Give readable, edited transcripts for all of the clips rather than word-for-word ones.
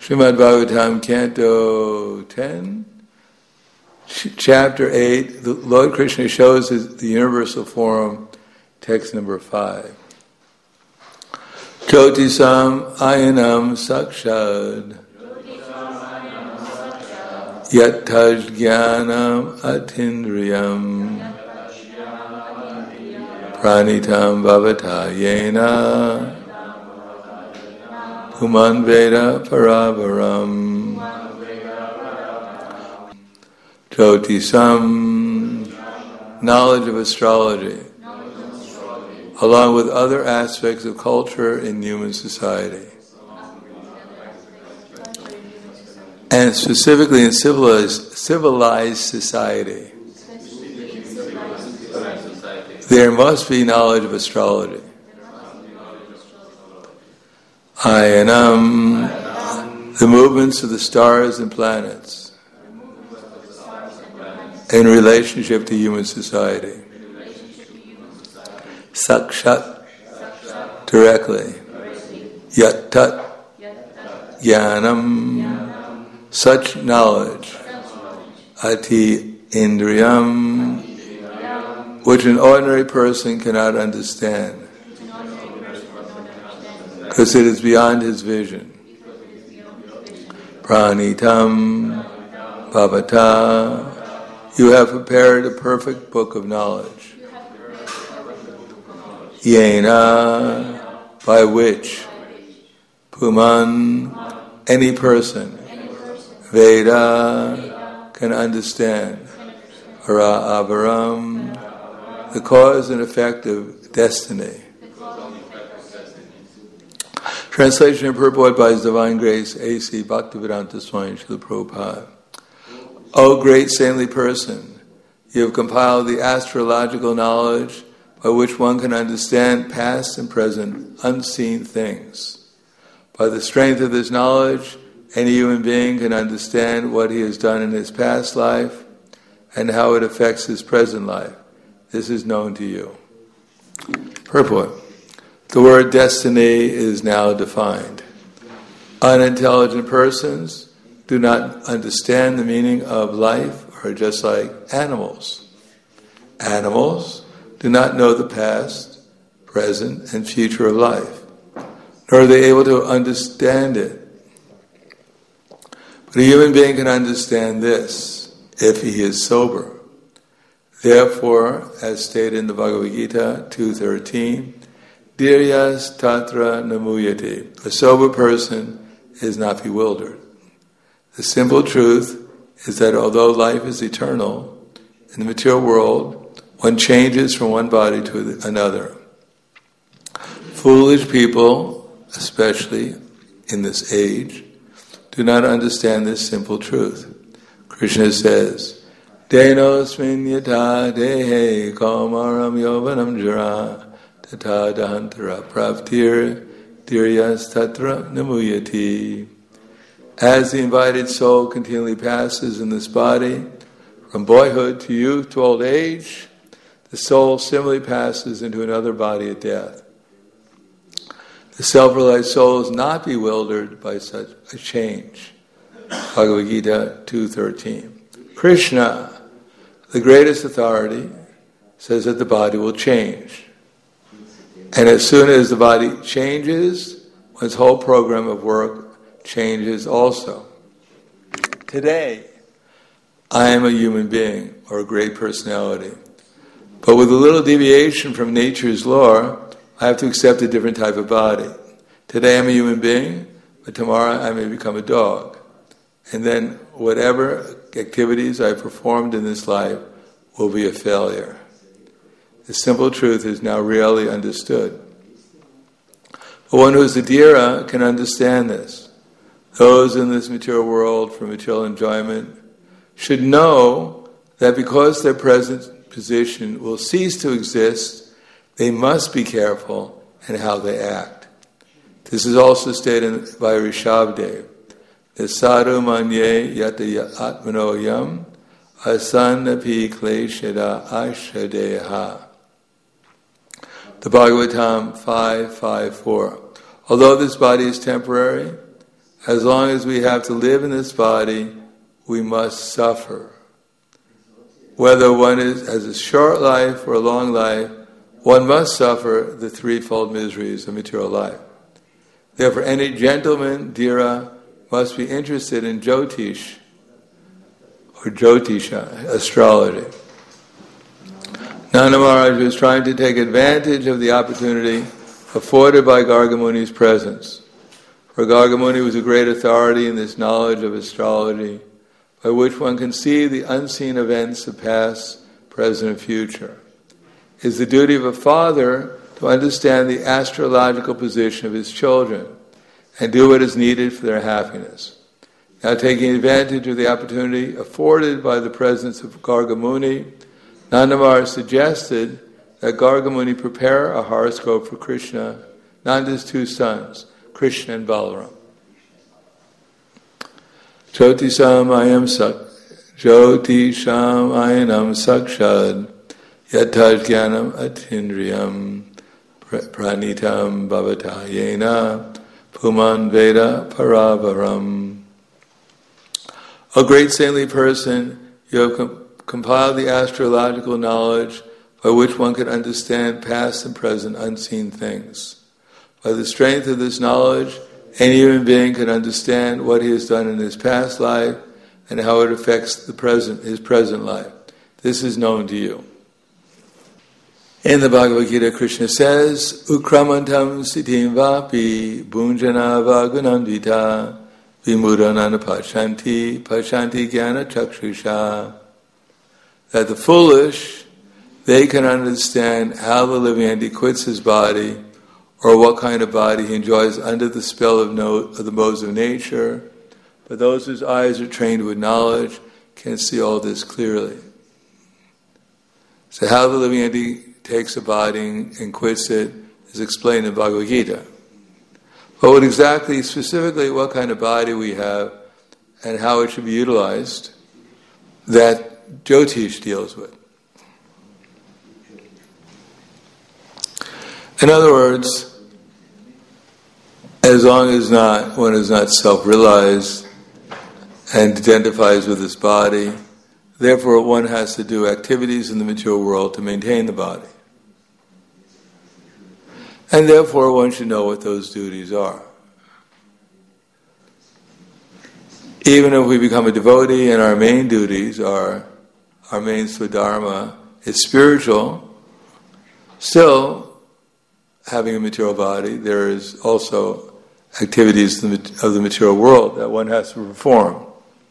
Srimad Bhagavatam, Canto 10, Chapter 8, the Lord Krishna shows the universal form, text number 5. Jyotisam ayanam sakshad Yataj jnanam atindriyam Pranitam bhavata yena Puman Veda Paravaram Jyotisam, knowledge of astrology, along with other aspects of culture in human society. And specifically in civilized society, there must be knowledge of astrology. Ayanam, the movements of the stars and planets in relationship to human society. Sakshat, directly. Yattat, jnanam, such knowledge. Ati indriyam, which an ordinary person cannot understand, because it is beyond his vision. Pranitam bhavata, you have prepared a perfect book of knowledge. Yena, by which Puman, any person, Veda, can understand. Ara avaram, the cause and effect of destiny. Translation and purport by His Divine Grace A.C. Bhaktivedanta Swami Srila Prabhupada. O great saintly person, you have compiled the astrological knowledge by which one can understand past and present unseen things. By the strength of this knowledge, any human being can understand what he has done in his past life and how it affects his present life. This is known to you. Purport. The word destiny is now defined. Unintelligent persons do not understand the meaning of life, or just like animals. Animals do not know the past, present, and future of life, nor are they able to understand it. But a human being can understand this if he is sober. Therefore, as stated in the Bhagavad Gita 2.13, Dhiryas tatra namuyati, a sober person is not bewildered. The simple truth is that although life is eternal, in the material world, one changes from one body to another. Foolish people, especially in this age, do not understand this simple truth. Krishna says, Denosmin yata dehe kaumaram yovanam jara tata dahantara pravtir dhiryas tatra namuyati. As the invited soul continually passes in this body, from boyhood to youth to old age, the soul similarly passes into another body at death. The self-realized soul is not bewildered by such a change. Bhagavad Gita 2.13. Krishna, the greatest authority, says that the body will change. And as soon as the body changes, one's whole program of work changes also. Today, I am a human being, or a great personality. But with a little deviation from nature's law, I have to accept a different type of body. Today I'm a human being, but tomorrow I may become a dog. And then whatever activities I performed in this life will be a failure. The simple truth is now really understood. But one who is a dhira can understand this. Those in this material world for material enjoyment should know that because their present position will cease to exist, they must be careful in how they act. This is also stated by Rishabhdev. The sadhu manye yata atmano yam asanapi kleshada ashadeha. The Bhagavatam 5.5.4. Although this body is temporary, as long as we have to live in this body, we must suffer. Whether one has a short life or a long life, one must suffer the threefold miseries of material life. Therefore, any gentleman, Dhira, must be interested in Jyotish, or Jyotisha, astrology. Nanda Maharaj was trying to take advantage of the opportunity afforded by Garga Muni's presence. For Garga Muni was a great authority in this knowledge of astrology, by which one can see the unseen events of past, present, and future. It is the duty of a father to understand the astrological position of his children and do what is needed for their happiness. Now, taking advantage of the opportunity afforded by the presence of Garga Muni, Nanda Maharaj suggested that Garga Muni prepare a horoscope for Krishna, Nanda's two sons, Krishna and Balaram. Jyotisam ayanam sakshad yataj jnanam atindriyam pranitam bhavatayena puman veda paravaram. O great saintly person, you have compiled the astrological knowledge by which one can understand past and present unseen things. By the strength of this knowledge, any human being can understand what he has done in his past life and how it affects his present life. This is known to you. In the Bhagavad Gita, Krishna says, Ukramantam sitim vapi bhunjana vagunandita vimudanana pashanti jnana chakshusha. That the foolish, they can understand how the living entity quits his body, or what kind of body he enjoys under the spell of the modes of nature. But those whose eyes are trained with knowledge can see all this clearly. So how the living entity takes a body and quits it is explained in Bhagavad Gita. But specifically what kind of body we have and how it should be utilized, that Jyotish deals with. In other words, as long as one is not self-realized and identifies with this body, therefore one has to do activities in the material world to maintain the body. And therefore one should know what those duties are. Even if we become a devotee and our main duties are, our main swadharma is spiritual, still having a material body, there is also activities of the material world that one has to perform.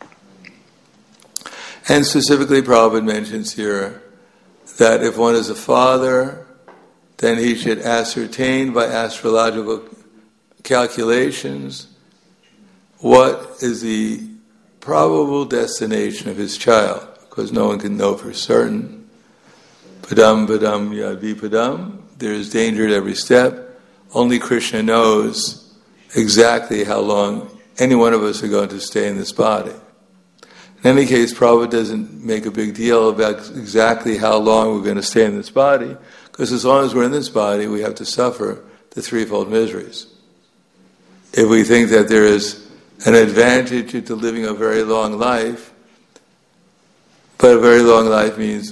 And specifically, Prabhupada mentions here that if one is a father, then he should ascertain by astrological calculations what is the probable destination of his child, because no one can know for certain. Padam padam yadvi padam, there is danger at every step. Only Krishna knows exactly how long any one of us are going to stay in this body. In any case, Prabhupada doesn't make a big deal about exactly how long we're going to stay in this body, because as long as we're in this body, we have to suffer the threefold miseries. If we think that there is an advantage to living a very long life, but a very long life means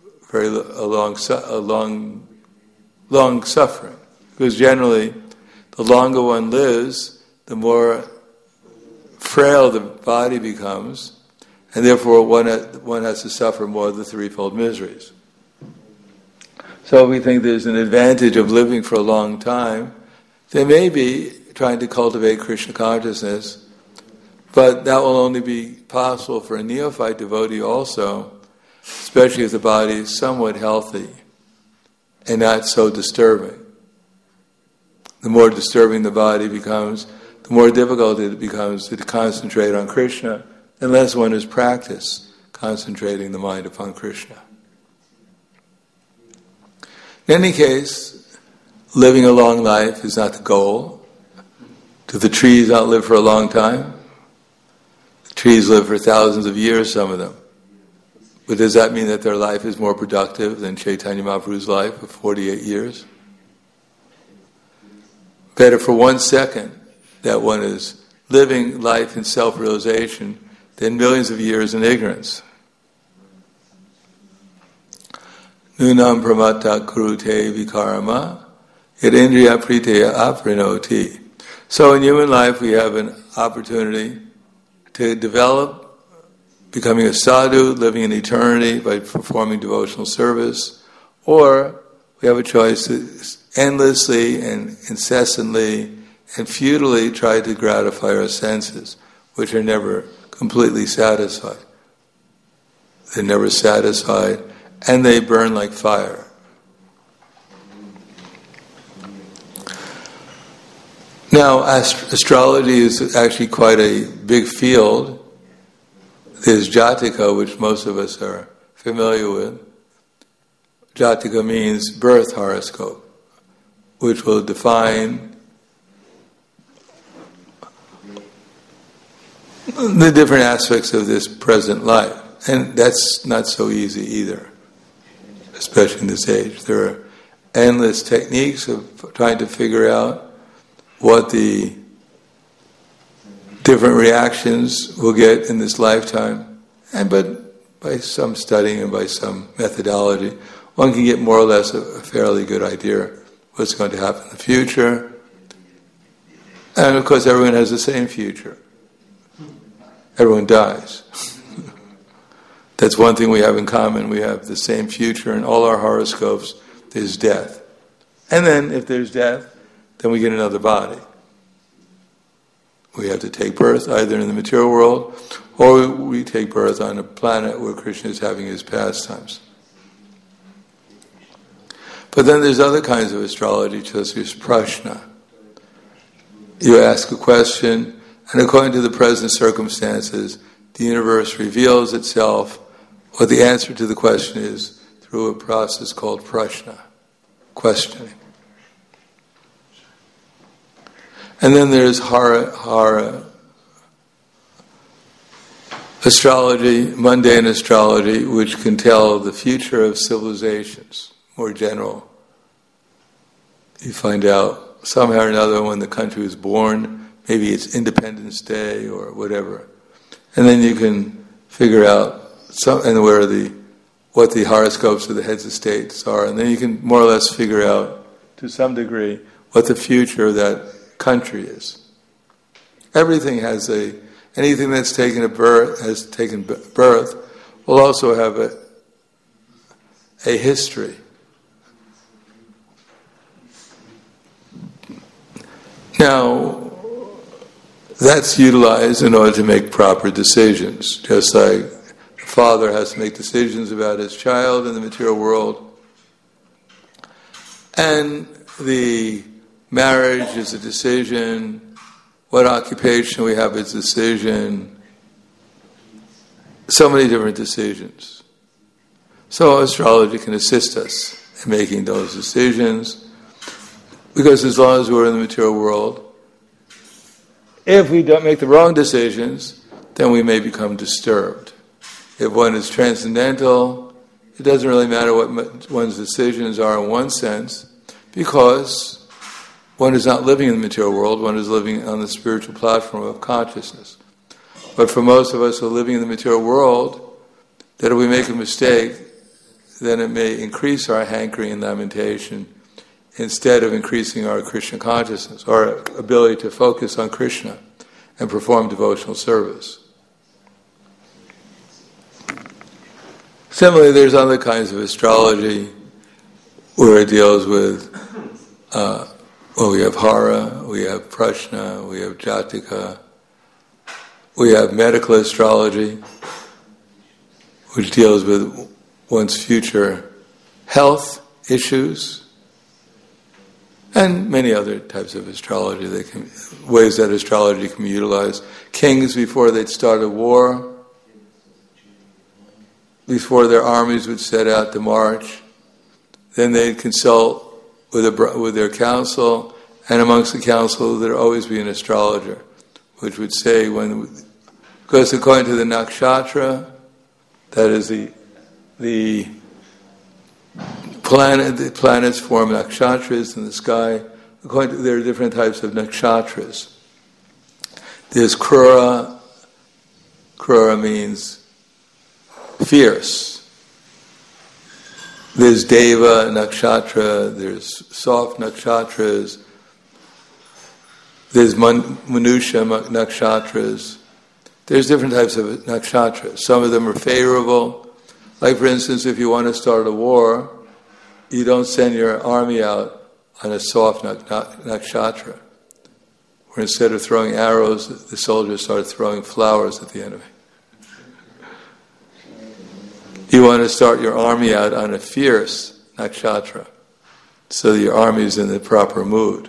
long suffering, because generally, the longer one lives, the more frail the body becomes, and therefore one has to suffer more of the threefold miseries. So we think there's an advantage of living for a long time. They may be trying to cultivate Krishna consciousness, but that will only be possible for a neophyte devotee also, especially if the body is somewhat healthy and not so disturbing. The more disturbing the body becomes, the more difficult it becomes to concentrate on Krishna, unless one has practiced concentrating the mind upon Krishna. In any case, living a long life is not the goal. Do the trees not live for a long time? The trees live for thousands of years, some of them. But does that mean that their life is more productive than Chaitanya Mahaprabhu's life of 48 years? Better for 1 second that one is living life in self-realization than millions of years in ignorance. Nunam pramatta kurute vikarama yad indriya priteya aprinoti. So in human life we have an opportunity to develop becoming a sadhu, living in eternity by performing devotional service, or we have a choice to endlessly and incessantly and futilely try to gratify our senses, which are never completely satisfied. They're never satisfied, and they burn like fire. Now, astrology is actually quite a big field. There's Jatika, which most of us are familiar with. Jatika means birth horoscope, which will define the different aspects of this present life. And that's not so easy either, especially in this age. There are endless techniques of trying to figure out what the different reactions we'll get in this lifetime. But by some studying and by some methodology, one can get more or less a fairly good idea what's going to happen in the future. And of course everyone has the same future. Everyone dies. That's one thing we have in common. We have the same future in all our horoscopes. There's death. And then if there's death, then we get another body. We have to take birth either in the material world or we take birth on a planet where Krishna is having his pastimes. But then there's other kinds of astrology, just as prashna. You ask a question, and according to the present circumstances, the universe reveals itself what the answer to the question is through a process called prashna, questioning. And then there's hara astrology, mundane astrology, which can tell the future of civilizations, more general. You find out somehow or another when the country was born, maybe it's Independence Day or whatever. And then you can figure out what the horoscopes of the heads of states are, and then you can more or less figure out, to some degree, what the future of that country is. Everything anything that's taken birth will also have a history. Now, that's utilized in order to make proper decisions, just like a father has to make decisions about his child in the material world. And the marriage is a decision, what occupation we have is a decision, so many different decisions. So astrology can assist us in making those decisions, because as long as we're in the material world, if we don't make the wrong decisions, then we may become disturbed. If one is transcendental, it doesn't really matter what one's decisions are in one sense, because one is not living in the material world, one is living on the spiritual platform of consciousness. But for most of us who are living in the material world, that if we make a mistake, then it may increase our hankering and lamentation instead of increasing our Krishna consciousness, our ability to focus on Krishna and perform devotional service. Similarly, there's other kinds of astrology where it deals with, we have hara, we have prashna, we have jatika, we have medical astrology, which deals with one's future health issues, and many other types of astrology, ways that astrology can be utilized. Kings, before they'd start a war, before their armies would set out to march, then they'd consult with their council, and amongst the council there'd always be an astrologer, which would say because according to the nakshatra, that is the planets form nakshatras in the sky. There are different types of nakshatras. There's Krura. Krura means fierce. There's Deva Nakshatra, there's soft Nakshatras, there's Manusha Nakshatras. There's different types of Nakshatras. Some of them are favorable. Like for instance, if you want to start a war, you don't send your army out on a soft Nakshatra. Where instead of throwing arrows, the soldiers start throwing flowers at the enemy. You want to start your army out on a fierce nakshatra, so that your army is in the proper mood.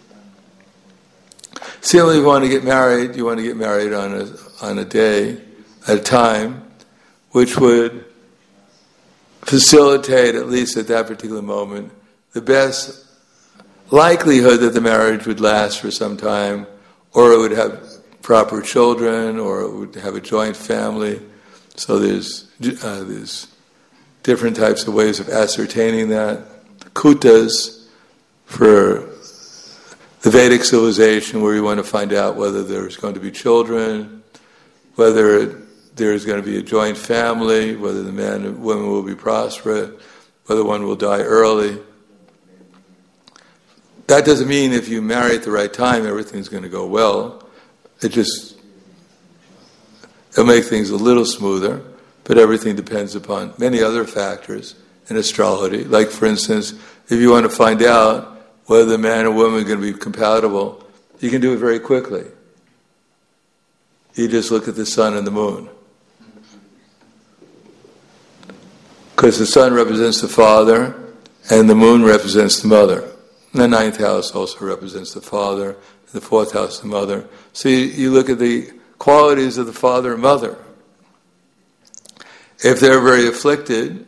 Similarly, you want to get married on a day, at a time, which would facilitate, at least at that particular moment, the best likelihood that the marriage would last for some time, or it would have proper children, or it would have a joint family. So there's different types of ways of ascertaining that. Kutas for the Vedic civilization, where you want to find out whether there's going to be children, whether there's going to be a joint family, whether the man and woman will be prosperous, whether one will die early. That doesn't mean if you marry at the right time, everything's going to go well. It'll make things a little smoother, but everything depends upon many other factors in astrology. Like, for instance, if you want to find out whether the man and woman are going to be compatible, you can do it very quickly. You just look at the sun and the moon. Because the sun represents the father, and the moon represents the mother. And the ninth house also represents the father, and the fourth house the mother. So you look at the qualities of the father and mother. If they're very afflicted,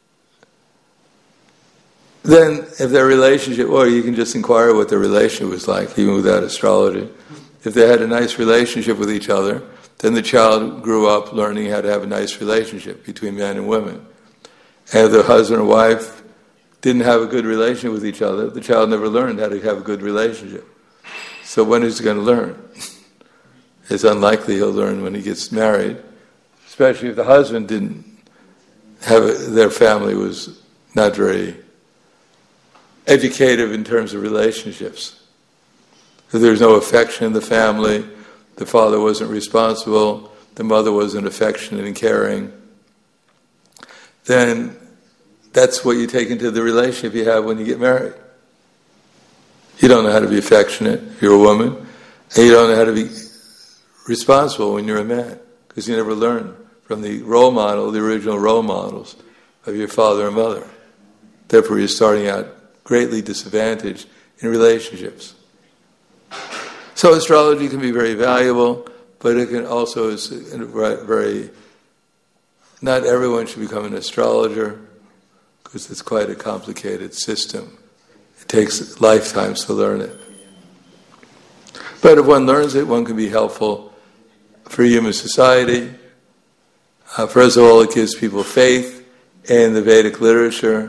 then if their relationship, or you can just inquire what their relationship was like, even without astrology. If they had a nice relationship with each other, then the child grew up learning how to have a nice relationship between men and women. And if the husband and wife didn't have a good relationship with each other, the child never learned how to have a good relationship. So when is he going to learn? It's unlikely he'll learn when he gets married, especially if the husband didn't have their family was not very educative in terms of relationships. If there was no affection in the family, the father wasn't responsible, the mother wasn't affectionate and caring, then that's what you take into the relationship you have when you get married. You don't know how to be affectionate if you're a woman, and you don't know how to be responsible when you're a man, because you never learn from the original role models of your father and mother. Therefore, you're starting out greatly disadvantaged in relationships. So astrology can be very valuable, but it can also is very. Not everyone should become an astrologer, because it's quite a complicated system. It takes lifetimes to learn it. But if one learns it, one can be helpful for human society. First of all, it gives people faith in the Vedic literature.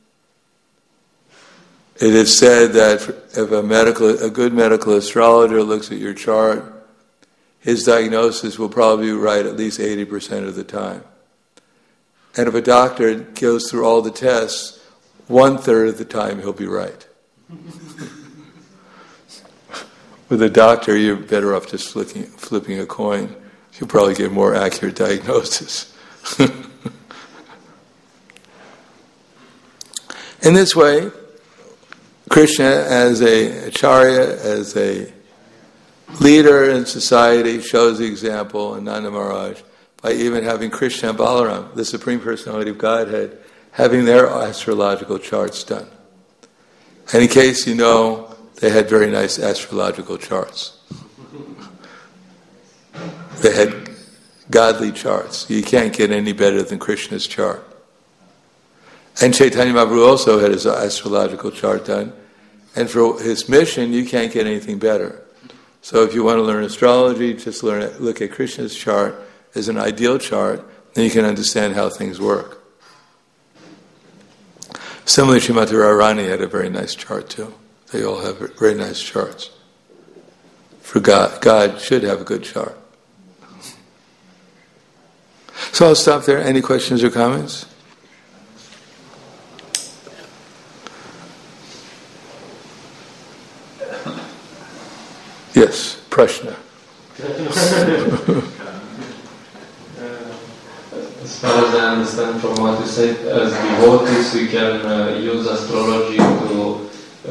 It is said that if a good medical astrologer looks at your chart, his diagnosis will probably be right at least 80% of the time. And if a doctor goes through all the tests, 1/3 of the time he'll be right. With a doctor, you're better off just flipping a coin. You'll probably get more accurate diagnosis. In this way, Krishna, as a acharya, as a leader in society, shows the example in Nanda Maharaj by even having Krishna and Balaram, the Supreme Personality of Godhead, having their astrological charts done. And in case you know, they had very nice astrological charts. They had godly charts. You can't get any better than Krishna's chart. And Chaitanya Mahaprabhu also had his astrological chart done. And for his mission, you can't get anything better. So if you want to learn astrology, just look at Krishna's chart as an ideal chart, then you can understand how things work. Similarly, Srimati Radharani had a very nice chart too. They all have very nice charts. for God. God should have a good chart. So I'll stop there. Any questions or comments? Yes, Prashna. As far as I understand from what you said, as devotees we can use astrology to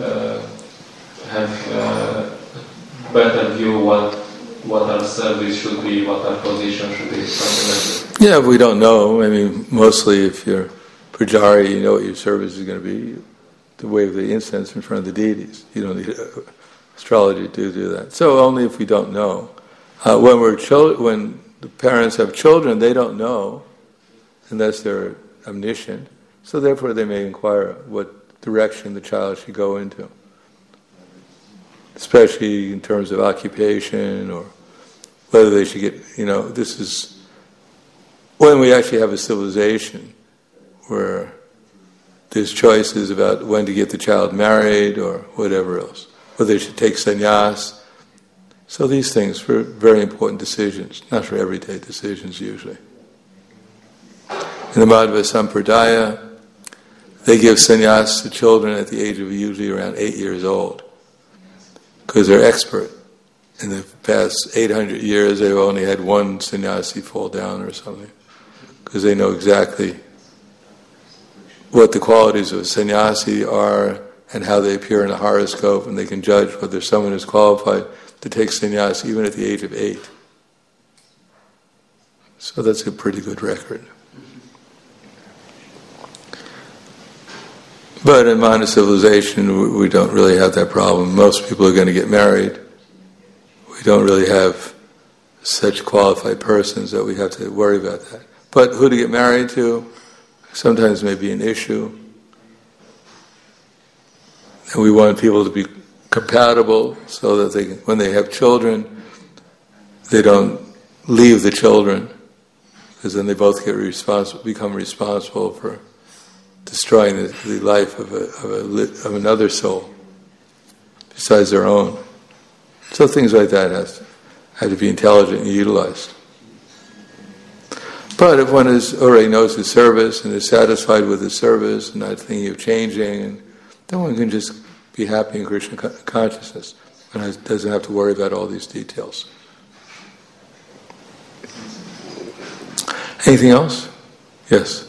have a better view what our service should be, what our position should be, something like that. Yeah, we don't know. I mean, mostly if you're Pujari, you know what your service is going to be, to wave the incense in front of the deities. You don't need astrology to do that. So only if we don't know. When the parents have children, they don't know, unless they're omniscient. So therefore they may inquire what direction the child should go into, especially in terms of occupation or whether they should get, this is when we actually have a civilization where there's choices about when to get the child married or whatever else, whether they should take sannyas. So these things were very important decisions, not for everyday decisions usually. In the Madhva Sampradaya, they give sannyas to children at the age of usually around 8 years old, because they're expert. In the past 800 years, they've only had one sannyasi fall down or something, because they know exactly what the qualities of a sannyasi are and how they appear in a horoscope, and they can judge whether someone is qualified to take sannyas even at the age of 8. So that's a pretty good record. But in modern civilization, we don't really have that problem. Most people are going to get married. We don't really have such qualified persons that we have to worry about that. But who to get married to sometimes may be an issue. And we want people to be compatible so that when they have children, they don't leave the children, because then they both become responsible for destroying the life of another soul besides their own. So things like that have to be intelligent and utilized. But if one already knows his service and is satisfied with his service and not thinking of changing, then one can just be happy in Krishna consciousness and doesn't have to worry about all these details. Anything else? Yes.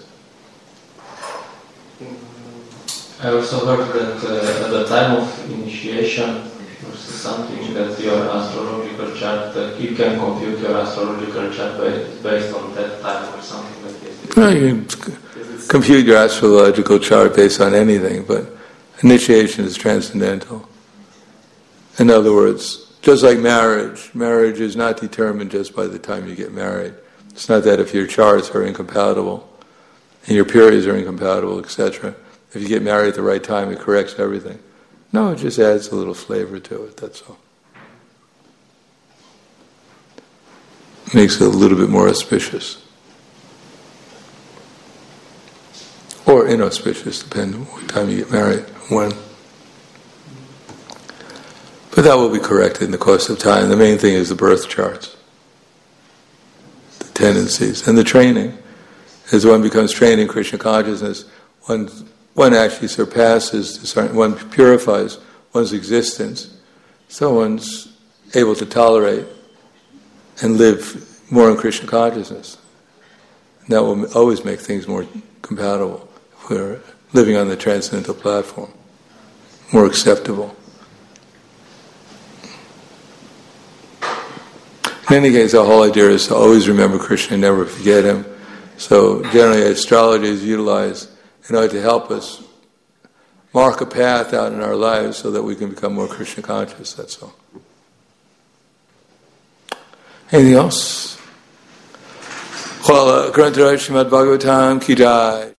I also heard that at the time of initiation, or something that your astrological chart, you can compute your astrological chart based on that time or something like that. Well, you can compute your astrological chart based on anything, but initiation is transcendental. In other words, just like marriage is not determined just by the time you get married. It's not that if your charts are incompatible and your periods are incompatible, etc., if you get married at the right time, it corrects everything. No, it just adds a little flavor to it, that's all. Makes it a little bit more auspicious. Or inauspicious, depending on what time you get married, when. But that will be corrected in the course of time. The main thing is the birth charts, the tendencies, and the training. As one becomes trained in Krishna consciousness, one actually surpasses, one purifies one's existence, so one's able to tolerate and live more in Krishna consciousness. And that will always make things more compatible if we're living on the transcendental platform, more acceptable. In any case, the whole idea is to always remember Krishna and never forget him. So generally astrology is utilized in order to help us mark a path out in our lives so that we can become more Krishna conscious, that's all. Anything else? Well, Grantaraj Srimad Bhagavatam Ki Jai.